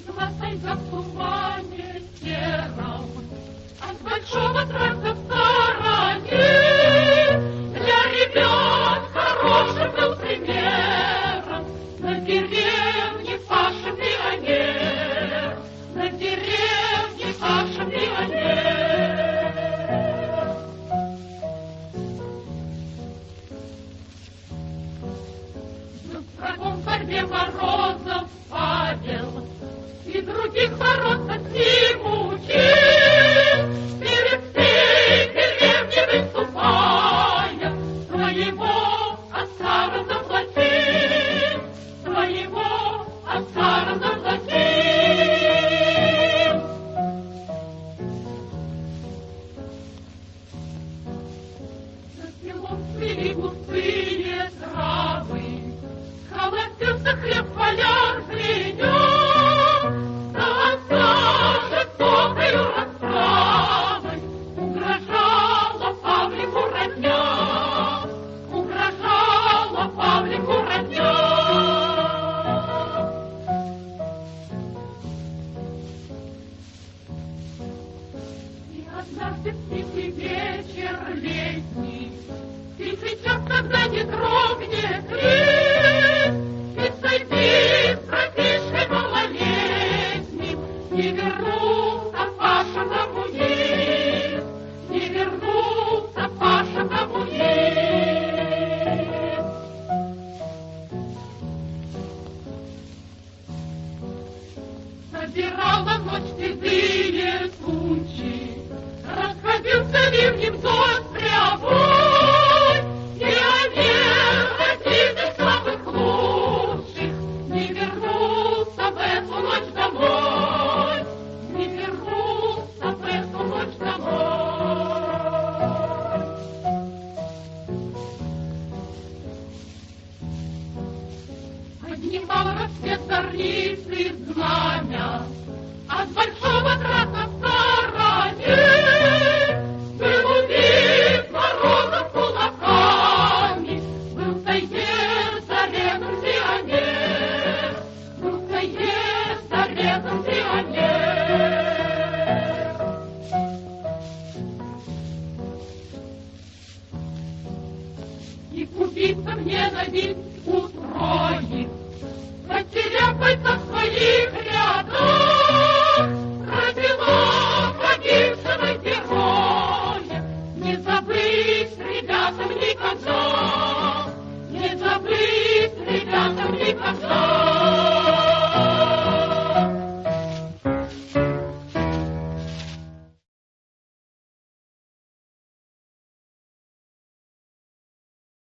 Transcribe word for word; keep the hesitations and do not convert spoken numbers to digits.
Золотая в тумане сером, от большого тракта в стороне. Для ребят хорошим был примером. На деревне Паша пионер, на деревне Паша пионер. С врагом в борьбе Морозов Павел и других бороться с ним учил, перед всей деревней выступая, своего отца разоблачил, своего отца разоблачил. За селом цвели густые травы, холостился хлеб поляр принес. Однажды в тихий вечер летний, тихий час, когда не дрогнет лист, и сойди с братишкой малолетним, не вернулся Паша коммунист, не вернулся Паша коммунист. Собирала ночь седые тучи, расходился ливнем дождь прямой, и они, родители самых лучших, не вернутся в эту ночь домой, не вернутся в эту ночь домой. Поднимал рассвет зорницы знамя от большого тракта в стороне. Был убит Морозов кулаками, был Тайгер зарезан пионер, был Тайгер зарезан пионер. И к убийцам ненависть устроит, потеряв бойцов своих рядов, родила погибшего героя. Не забыть ребятам никогда, не забыть ребятам никогда.